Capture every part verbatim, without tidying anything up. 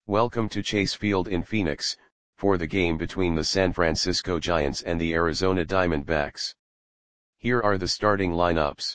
Welcome to Chase Field in Phoenix, for the game between the San Francisco Giants and the Arizona Diamondbacks. Here are the starting lineups.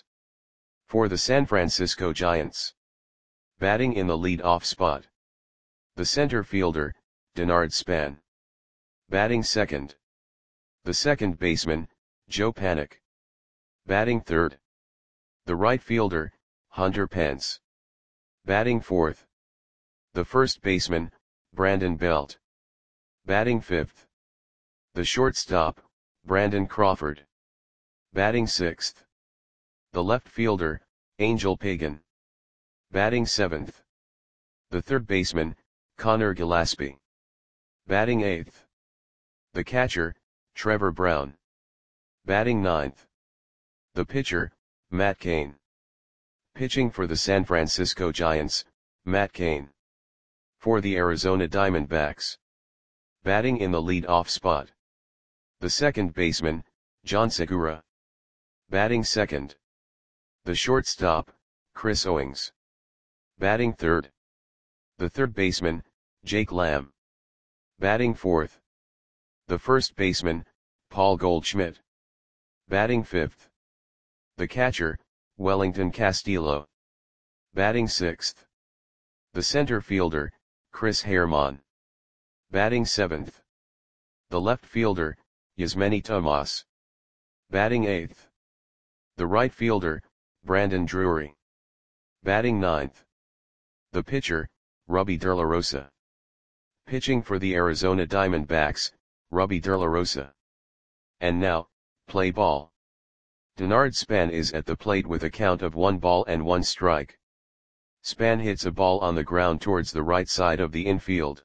For the San Francisco Giants. Batting in the lead-off spot. The center fielder, Denard Span. Batting second. The second baseman, Joe Panik. Batting third. The right fielder, Hunter Pence. Batting fourth. The first baseman, Brandon Belt. Batting fifth. The shortstop, Brandon Crawford. Batting sixth. The left fielder, Angel Pagan. Batting seventh. The third baseman, Connor Gillaspie. Batting eighth. The catcher, Trevor Brown. Batting ninth. The pitcher, Matt Cain. Pitching for the San Francisco Giants, Matt Cain. For the Arizona Diamondbacks. Batting in the lead-off spot. The second baseman, John Segura. Batting second. The shortstop, Chris Owings. Batting third. The third baseman, Jake Lamb. Batting fourth. The first baseman, Paul Goldschmidt. Batting fifth. The catcher, Wellington Castillo. Batting sixth. The center fielder, Chris Herrmann. Batting seventh. The left fielder, Yasmany Tomas. Batting eighth. The right fielder, Brandon Drury. Batting ninth. The pitcher, Robbie De La Rosa. Pitching for the Arizona Diamondbacks, Robbie De La Rosa. And now, play ball. Denard Span is at the plate with a count of one ball and one strike. Span hits a ball on the ground towards the right side of the infield.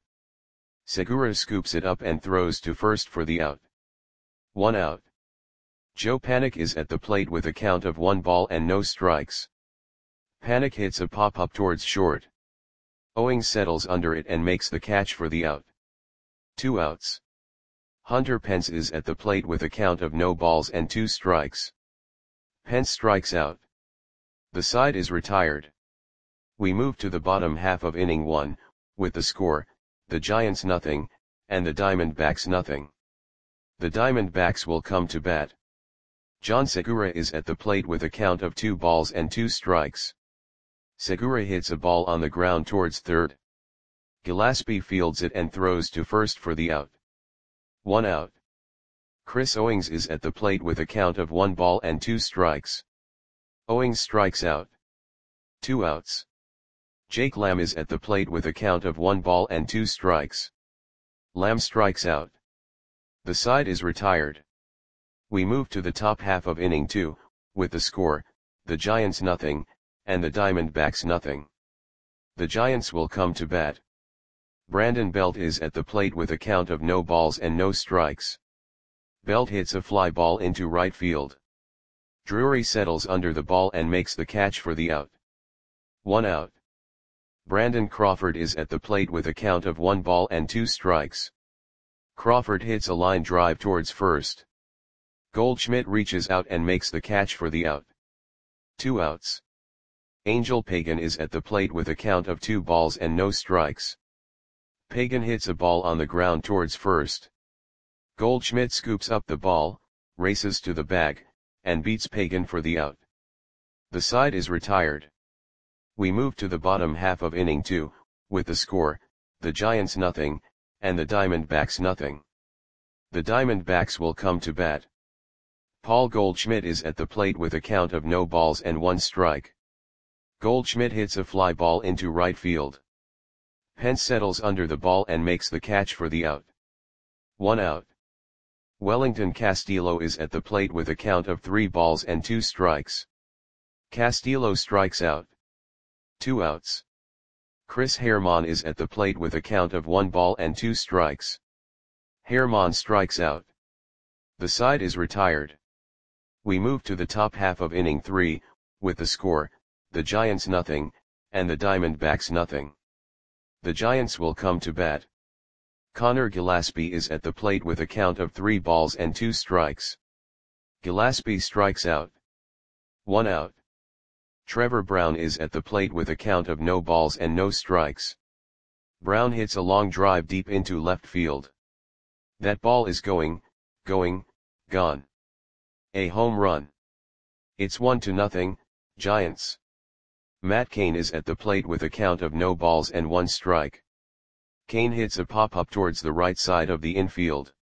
Segura scoops it up and throws to first for the out. One out. Joe Panik is at the plate with a count of one ball and no strikes. Panik hits a pop-up towards short. Owings settles under it and makes the catch for the out. Two outs. Hunter Pence is at the plate with a count of no balls and two strikes. Pence strikes out. The side is retired. We move to the bottom half of inning one, with the score, the Giants nothing, and the Diamondbacks nothing. The Diamondbacks will come to bat. John Segura is at the plate with a count of two balls and two strikes. Segura hits a ball on the ground towards third. Gillaspie fields it and throws to first for the out. One out. Chris Owings is at the plate with a count of one ball and two strikes. Owings strikes out. Two outs. Jake Lamb is at the plate with a count of one ball and two strikes. Lamb strikes out. The side is retired. We move to the top half of inning two, with the score, the Giants nothing, and the Diamondbacks nothing. The Giants will come to bat. Brandon Belt is at the plate with a count of no balls and no strikes. Belt hits a fly ball into right field. Drury settles under the ball and makes the catch for the out. One out. Brandon Crawford is at the plate with a count of one ball and two strikes. Crawford hits a line drive towards first. Goldschmidt reaches out and makes the catch for the out. Two outs. Angel Pagan is at the plate with a count of two balls and no strikes. Pagan hits a ball on the ground towards first. Goldschmidt scoops up the ball, races to the bag, and beats Pagan for the out. The side is retired. We move to the bottom half of inning two, with the score, the Giants nothing, and the Diamondbacks nothing. The Diamondbacks will come to bat. Paul Goldschmidt is at the plate with a count of no balls and one strike. Goldschmidt hits a fly ball into right field. Pence settles under the ball and makes the catch for the out. One out. Wellington Castillo is at the plate with a count of three balls and two strikes. Castillo strikes out. Two outs. Chris Herrmann is at the plate with a count of one ball and two strikes. Herrmann strikes out. The side is retired. We move to the top half of inning three, with the score, the Giants nothing, and the Diamondbacks nothing. The Giants will come to bat. Connor Gillaspie is at the plate with a count of three balls and two strikes. Gillaspie strikes out. One out. Trevor Brown is at the plate with a count of no balls and no strikes. Brown hits a long drive deep into left field. That ball is going, going, gone. A home run. It's one to nothing, Giants. Matt Cain is at the plate with a count of no balls and one strike. Cain hits a pop-up towards the right side of the infield.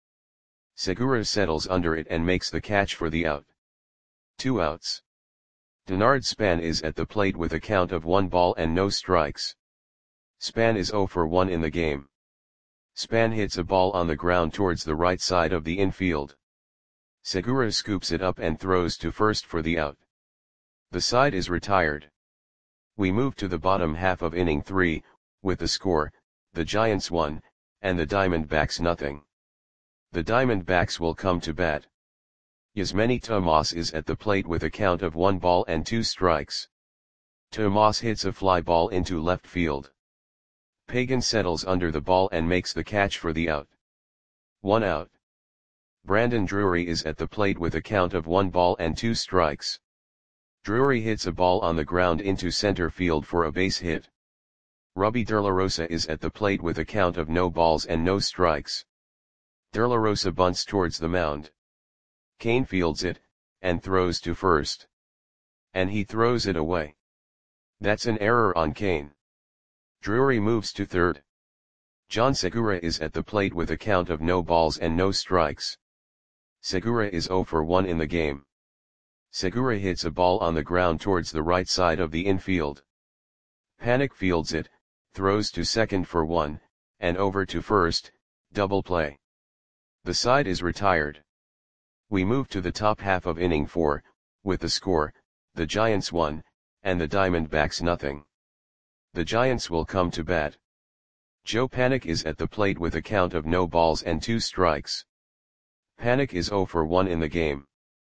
Segura settles under it and makes the catch for the out. Two outs. Denard Span is at the plate with a count of one ball and no strikes. Span is zero for one in the game. Span hits a ball on the ground towards the right side of the infield. Segura scoops it up and throws to first for the out. The side is retired. We move to the bottom half of inning three, with the score, the Giants one, and the Diamondbacks nothing. The Diamondbacks will come to bat. Yasmany Tomas is at the plate with a count of one ball and two strikes. Tomas hits a fly ball into left field. Pagan settles under the ball and makes the catch for the out. One out. Brandon Drury is at the plate with a count of one ball and two strikes. Drury hits a ball on the ground into center field for a base hit. Robbie De La Rosa is at the plate with a count of no balls and no strikes. De La Rosa bunts towards the mound. Cain fields it, and throws to first. And he throws it away. That's an error on Cain. Drury moves to third. John Segura is at the plate with a count of no balls and no strikes. Segura is zero for one in the game. Segura hits a ball on the ground towards the right side of the infield. Panik fields it, throws to second for one, and over to first, double play. The side is retired. We move to the top half of inning four, with the score, the Giants one, and the Diamondbacks nothing. The Giants will come to bat. Joe Panik is at the plate with a count of no balls and two strikes. Panik is zero for one in the game.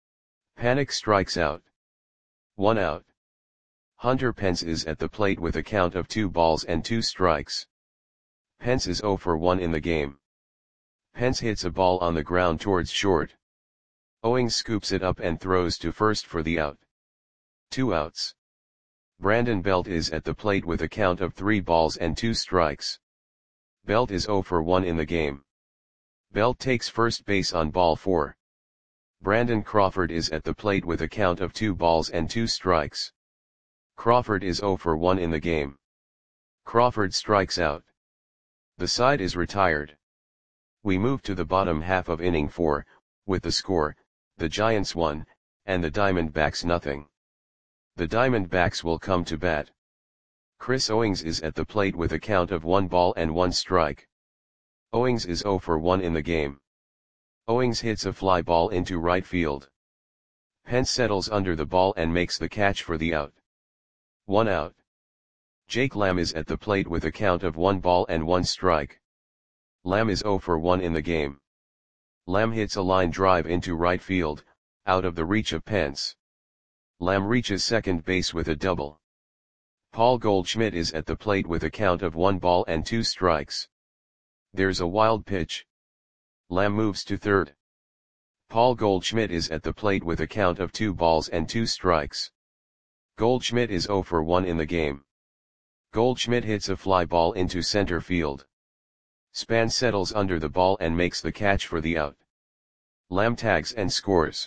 Panik strikes out. One out. Hunter Pence is at the plate with a count of two balls and two strikes. Pence is zero for one in the game. Pence hits a ball on the ground towards short. Owings scoops it up and throws to first for the out. Two outs. Brandon Belt is at the plate with a count of three balls and two strikes. Belt is zero for one in the game. Belt takes first base on ball four. Brandon Crawford is at the plate with a count of two balls and two strikes. Crawford is zero for one in the game. Crawford strikes out. The side is retired. We move to the bottom half of inning four, with the score, the Giants one, and the Diamondbacks nothing. The Diamondbacks will come to bat. Chris Owings is at the plate with a count of one ball and one strike. Owings is zero for one in the game. Owings hits a fly ball into right field. Pence settles under the ball and makes the catch for the out. One out. Jake Lamb is at the plate with a count of one ball and one strike. Lamb is zero for one in the game. Lamb hits a line drive into right field, out of the reach of Pence. Lamb reaches second base with a double. Paul Goldschmidt is at the plate with a count of one ball and two strikes. There's a wild pitch. Lamb moves to third. Paul Goldschmidt is at the plate with a count of two balls and two strikes. Goldschmidt is zero for one in the game. Goldschmidt hits a fly ball into center field. Span settles under the ball and makes the catch for the out. Lamb tags and scores.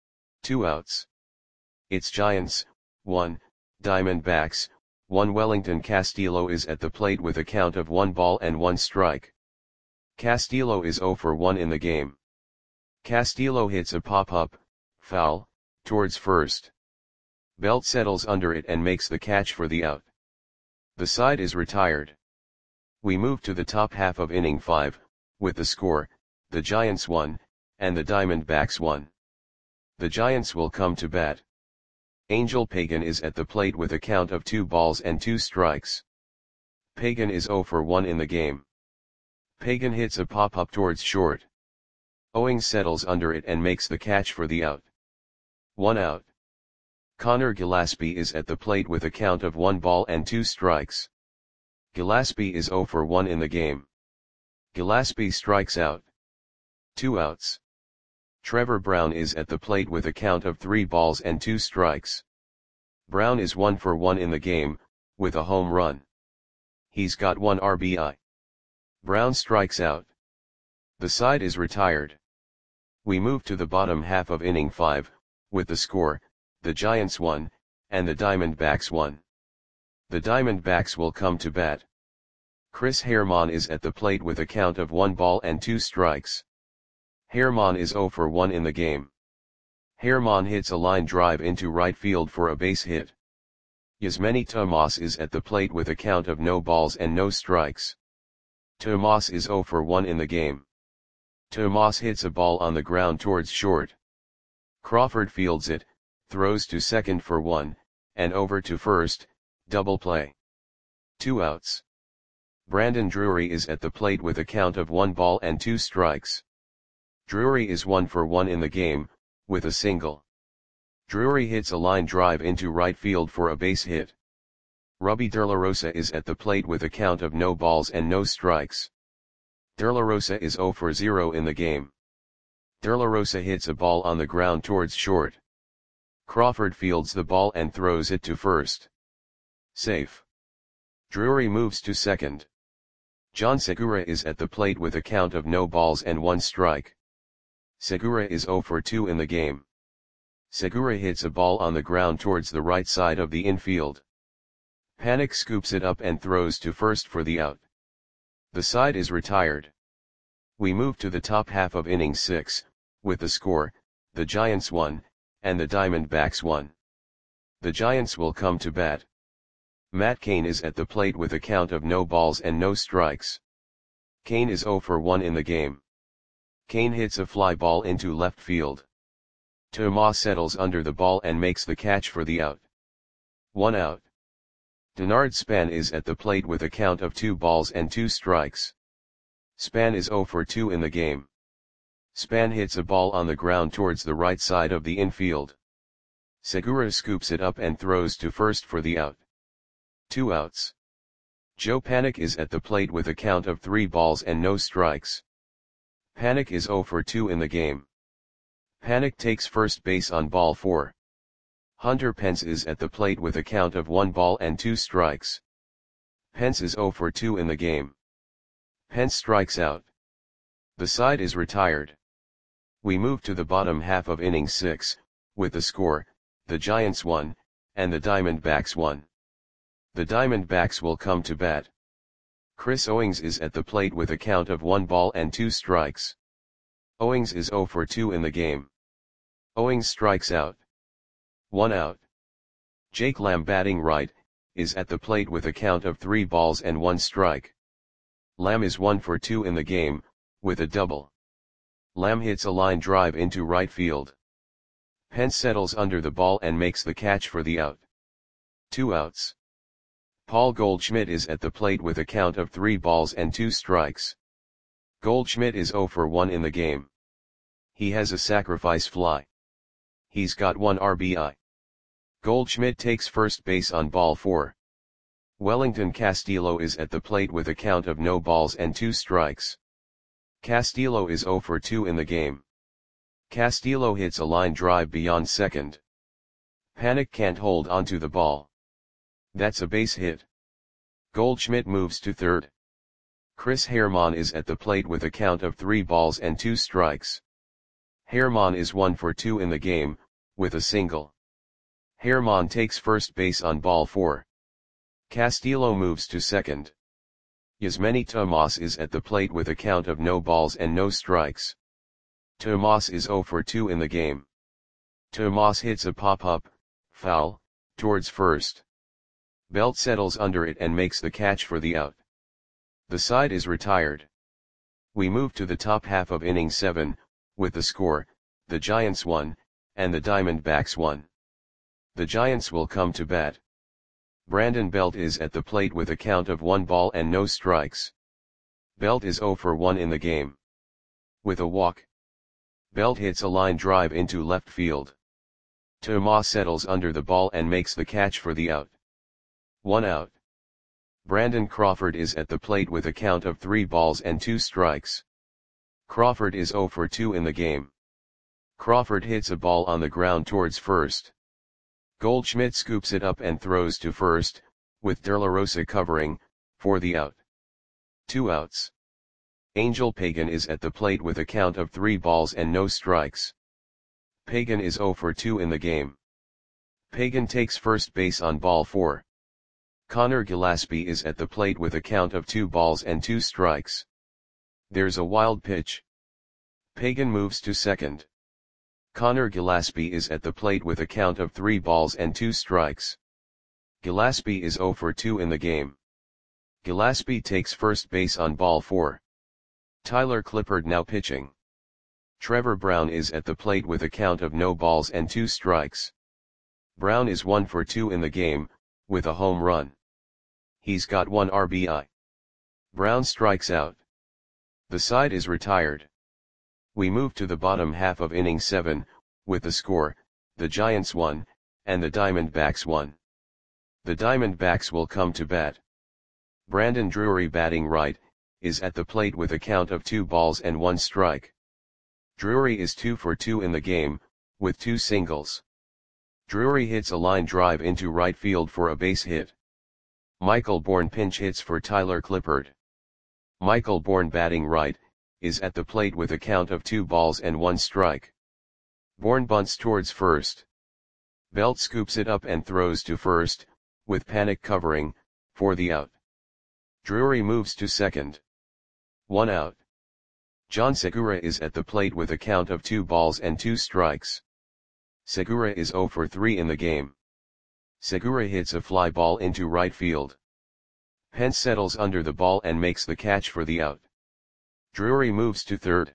Two outs. It's Giants, one, Diamondbacks, one. Wellington Castillo is at the plate with a count of one ball and one strike. Castillo is zero for one in the game. Castillo hits a pop-up, foul, towards first. Belt settles under it and makes the catch for the out. The side is retired. We move to the top half of inning five, with the score, the Giants one, and the Diamondbacks one. The Giants will come to bat. Angel Pagan is at the plate with a count of two balls and two strikes. Pagan is zero for one in the game. Pagan hits a pop-up towards short. Owings settles under it and makes the catch for the out. One out. Connor Gillaspie is at the plate with a count of one ball and two strikes. Gillaspie is zero for one in the game. Gillaspie strikes out. Two outs. Trevor Brown is at the plate with a count of three balls and two strikes. Brown is one for one in the game, with a home run. He's got one R B I. Brown strikes out. The side is retired. We move to the bottom half of inning five, with the score, the Giants one, and the Diamondbacks one. The Diamondbacks will come to bat. Chris Herrmann is at the plate with a count of one ball and two strikes. Herrmann is zero for one in the game. Herrmann hits a line drive into right field for a base hit. Yasmany Tomas is at the plate with a count of no balls and no strikes. Tomas is zero for one in the game. Tomas hits a ball on the ground towards short. Crawford fields it, throws to second for one, and over to first, double play. Two outs. Brandon Drury is at the plate with a count of one ball and two strikes. Drury is one for one in the game, with a single. Drury hits a line drive into right field for a base hit. Rubby De La Rosa is at the plate with a count of no balls and no strikes. De La Rosa is zero for zero in the game. De La Rosa hits a ball on the ground towards short. Crawford fields the ball and throws it to first. Safe. Drury moves to second. John Segura is at the plate with a count of no balls and one strike. Segura is zero for two in the game. Segura hits a ball on the ground towards the right side of the infield. Panik scoops it up and throws to first for the out. The side is retired. We move to the top half of inning six, with the score, the Giants one, and the Diamondbacks one. The Giants will come to bat. Matt Cain is at the plate with a count of no balls and no strikes. Cain is zero for one in the game. Cain hits a fly ball into left field. Tomas settles under the ball and makes the catch for the out. One out. Denard Span is at the plate with a count of two balls and two strikes. Span is zero for two in the game. Span hits a ball on the ground towards the right side of the infield. Segura scoops it up and throws to first for the out. Two outs. Joe Panik is at the plate with a count of three balls and no strikes. Panik is zero for two in the game. Panik takes first base on ball four. Hunter Pence is at the plate with a count of one ball and two strikes. Pence is zero for two in the game. Pence strikes out. The side is retired. We move to the bottom half of inning six, with the score, the Giants one, and the Diamondbacks one. The Diamondbacks will come to bat. Chris Owings is at the plate with a count of one ball and two strikes. Owings is zero for two in the game. Owings strikes out. One out. Jake Lamb, batting right, is at the plate with a count of three balls and one strike. Lamb is one for two in the game, with a double. Lamb hits a line drive into right field. Pence settles under the ball and makes the catch for the out. Two outs. Paul Goldschmidt is at the plate with a count of three balls and two strikes. Goldschmidt is zero for one in the game. He has a sacrifice fly. He's got one R B I. Goldschmidt takes first base on ball four. Wellington Castillo is at the plate with a count of no balls and two strikes. Castillo is zero for two in the game. Castillo hits a line drive beyond second. Panik can't hold onto the ball. That's a base hit. Goldschmidt moves to third. Chris Herrmann is at the plate with a count of three balls and two strikes. Herrmann is one for two in the game, with a single. Herrmann takes first base on ball four. Castillo moves to second. Yasmany Tomas is at the plate with a count of no balls and no strikes. Tomas is zero for two in the game. Tomas hits a pop-up, foul, towards first. Belt settles under it and makes the catch for the out. The side is retired. We move to the top half of inning seven, with the score, the Giants one, and the Diamondbacks one. The Giants will come to bat. Brandon Belt is at the plate with a count of one ball and no strikes. Belt is zero for one in the game. With a walk. Belt hits a line drive into left field. Tomas settles under the ball and makes the catch for the out. One out. Brandon Crawford is at the plate with a count of three balls and two strikes. Crawford is zero for two in the game. Crawford hits a ball on the ground towards first. Goldschmidt scoops it up and throws to first, with De La Rosa covering, for the out. Two outs. Angel Pagan is at the plate with a count of three balls and no strikes. Pagan is zero for two in the game. Pagan takes first base on ball four. Connor Gillespie is at the plate with a count of two balls and two strikes. There's a wild pitch. Pagan moves to second. Connor Gillespie is at the plate with a count of three balls and two strikes. Gillespie is zero for two in the game. Gillespie takes first base on ball four. Tyler Clippard now pitching. Trevor Brown is at the plate with a count of no balls and two strikes. Brown is one for two in the game, with a home run. He's got one R B I. Brown strikes out. The side is retired. We move to the bottom half of inning seven, with the score, the Giants won, and the Diamondbacks won. The Diamondbacks will come to bat. Brandon Drury, batting right, is at the plate with a count of two balls and one strike. Drury is two for two in the game, with two singles. Drury hits a line drive into right field for a base hit. Michael Bourne pinch hits for Tyler Clippard. Michael Bourne, batting right, is at the plate with a count of two balls and one strike. Bourne bunts towards first. Belt scoops it up and throws to first, with Panic covering, for the out. Drury moves to second. One out. John Segura is at the plate with a count of two balls and two strikes. Segura is zero for three in the game. Segura hits a fly ball into right field. Pence settles under the ball and makes the catch for the out. Drury moves to third.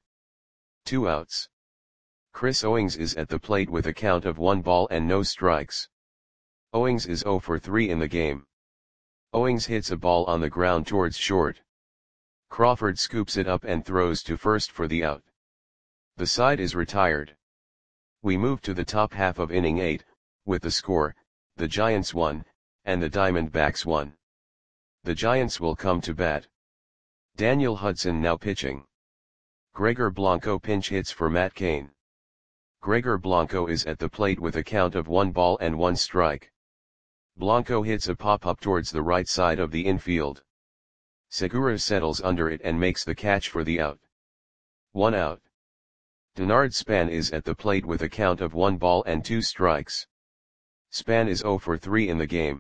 Two outs. Chris Owings is at the plate with a count of one ball and no strikes. Owings is zero for three in the game. Owings hits a ball on the ground towards short. Crawford scoops it up and throws to first for the out. The side is retired. We move to the top half of inning eight, with the score, the Giants won, and the Diamondbacks won. The Giants will come to bat. Daniel Hudson now pitching. Gregor Blanco pinch hits for Matt Cain. Gregor Blanco is at the plate with a count of one ball and one strike. Blanco hits a pop-up towards the right side of the infield. Segura settles under it and makes the catch for the out. One out. Denard Span is at the plate with a count of one ball and two strikes. Span is zero for three in the game.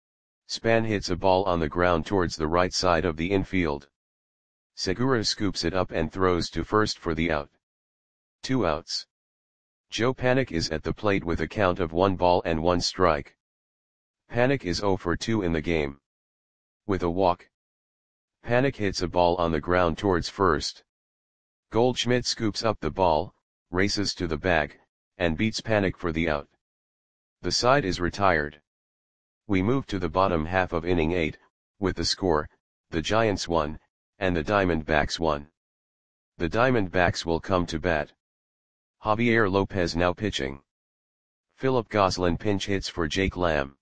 Span hits a ball on the ground towards the right side of the infield. Segura scoops it up and throws to first for the out. Two outs. Joe Panic is at the plate with a count of one ball and one strike. Panic is zero for two in the game. With a walk. Panic hits a ball on the ground towards first. Goldschmidt scoops up the ball, races to the bag, and beats Panic for the out. The side is retired. We move to the bottom half of inning eight, with the score, the Giants won, and the Diamondbacks won. The Diamondbacks will come to bat. Javier Lopez now pitching. Philip Gosselin pinch hits for Jake Lamb.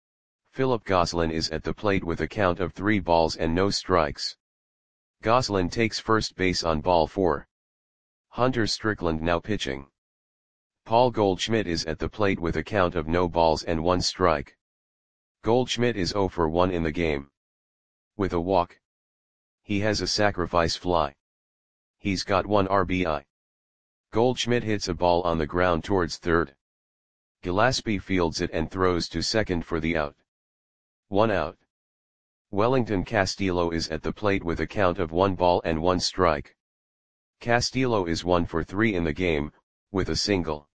Philip Gosselin is at the plate with a count of three balls and no strikes. Gosselin takes first base on ball four. Hunter Strickland now pitching. Paul Goldschmidt is at the plate with a count of no balls and one strike. Goldschmidt is zero for one in the game. With a walk. He has a sacrifice fly. He's got one R B I. Goldschmidt hits a ball on the ground towards third. Gillespie fields it and throws to second for the out. One out. Wellington Castillo is at the plate with a count of one ball and one strike. Castillo is one for three in the game, with a single.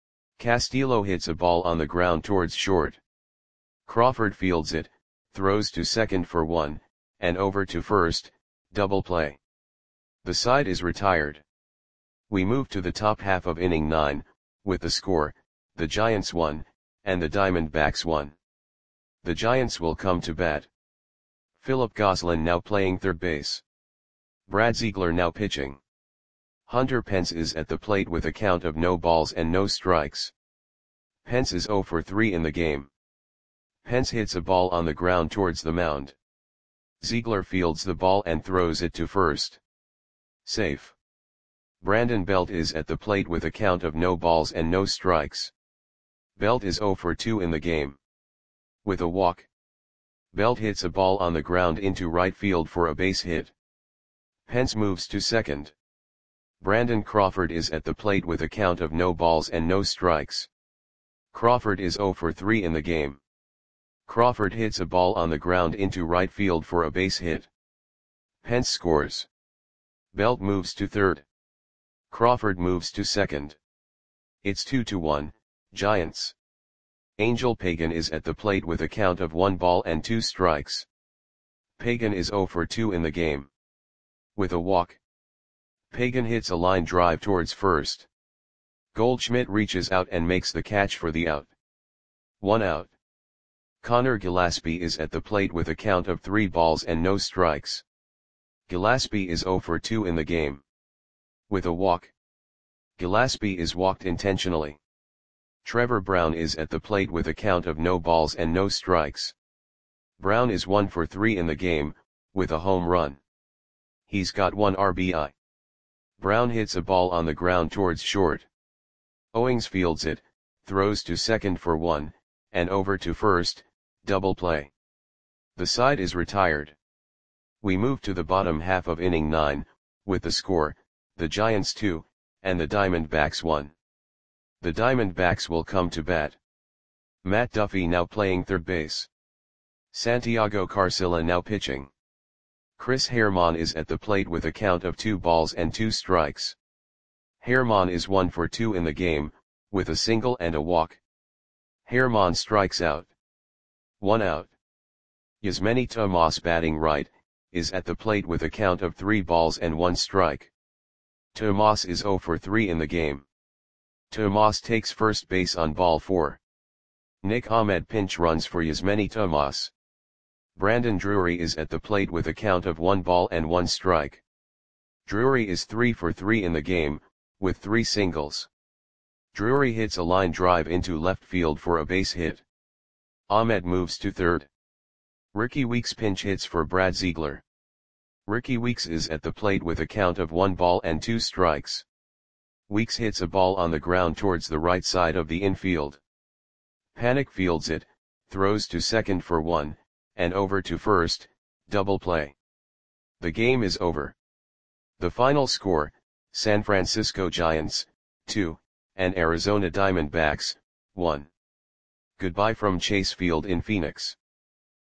Castillo hits a ball on the ground towards short. Crawford fields it, throws to second for one, and over to first, double play. The side is retired. We move to the top half of inning nine, with the score, the Giants won, and the Diamondbacks won. The Giants will come to bat. Philip Gosselin now playing third base. Brad Ziegler now pitching. Hunter Pence is at the plate with a count of no balls and no strikes. Pence is zero for three in the game. Pence hits a ball on the ground towards the mound. Ziegler fields the ball and throws it to first. Safe. Brandon Belt is at the plate with a count of no balls and no strikes. Belt is zero for two in the game. With a walk. Belt hits a ball on the ground into right field for a base hit. Pence moves to second. Brandon Crawford is at the plate with a count of no balls and no strikes. Crawford is zero for three in the game. Crawford hits a ball on the ground into right field for a base hit. Pence scores. Belt moves to third. Crawford moves to second. It's two to one, Giants. Angel Pagan is at the plate with a count of one ball and two strikes. Pagan is zero for two in the game. With a walk, Pagan hits a line drive towards first. Goldschmidt reaches out and makes the catch for the out. One out. Connor Gillaspie is at the plate with a count of three balls and no strikes. Gillaspie is zero for two in the game. With a walk, Gillaspie is walked intentionally. Trevor Brown is at the plate with a count of no balls and no strikes. Brown is one for three in the game, with a home run. He's got one R B I. Brown hits a ball on the ground towards short. Owings fields it, throws to second for one, and over to first, double play. The side is retired. We move to the bottom half of inning nine, with the score, the Giants two, and the Diamondbacks one. The Diamondbacks will come to bat. Matt Duffy now playing third base. Santiago Carcilla now pitching. Chris Herrmann is at the plate with a count of two balls and two strikes. Herrmann is one for two in the game, with a single and a walk. Herrmann strikes out. One out. Yasmany Tomas batting right, is at the plate with a count of three balls and one strike. Tomas is zero for three in the game. Tomas takes first base on ball four. Nick Ahmed pinch runs for Yasmany Tomas. Brandon Drury is at the plate with a count of one ball and one strike. Drury is three for three in the game, with three singles. Drury hits a line drive into left field for a base hit. Ahmed moves to third. Ricky Weeks pinch hits for Brad Ziegler. Ricky Weeks is at the plate with a count of one ball and two strikes. Weeks hits a ball on the ground towards the right side of the infield. Panik fields it, throws to second for one, and over to first, double play. The game is over. The final score, San Francisco Giants, two, and Arizona Diamondbacks, one. Goodbye from Chase Field in Phoenix.